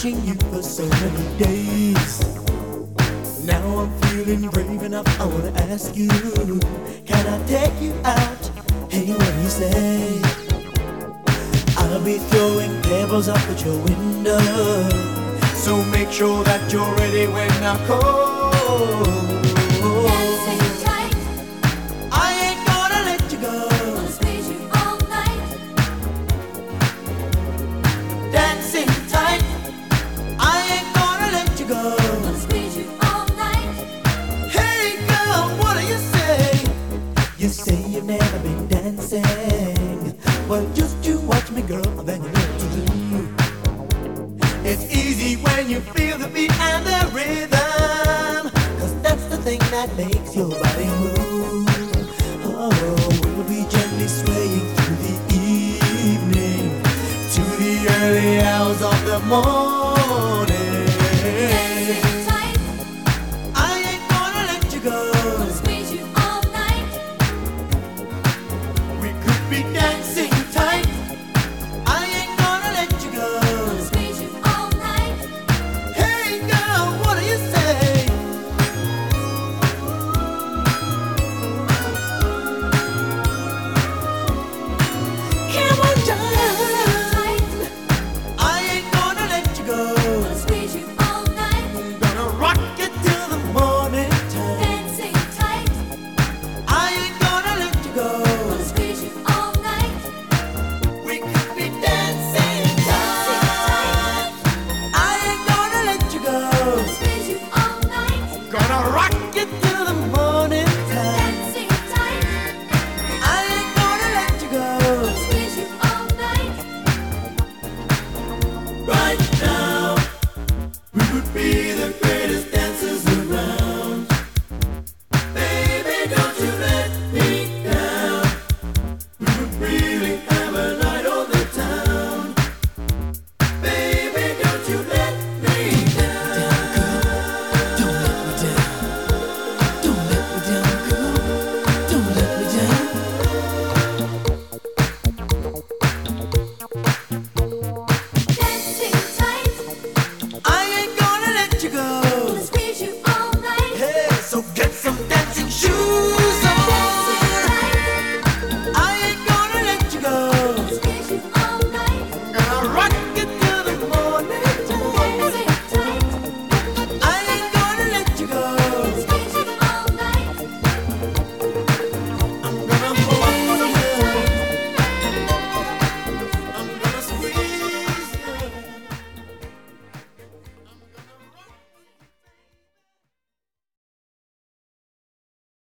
watching you for so many days. Now I'm feeling brave enough, I wanna ask you, can I take you out? Hey, what do you say? I'll be throwing pebbles up at your window, so make sure that you're ready when I call. Dancing tight, I ain't gonna let you go. gonna squeeze you all night. Dancing tight, I ain't gonna let you go. Gonna squeeze you all night. Hey girl, what do you say? You say you've never been dancing. Well, just you watch me, girl, then you know what to do. It's easy when you feel the beat and the rhythm, 'cause that's the thing that makes your body move. Oh, we'll be gently swaying through the evening to the early hours of the morning.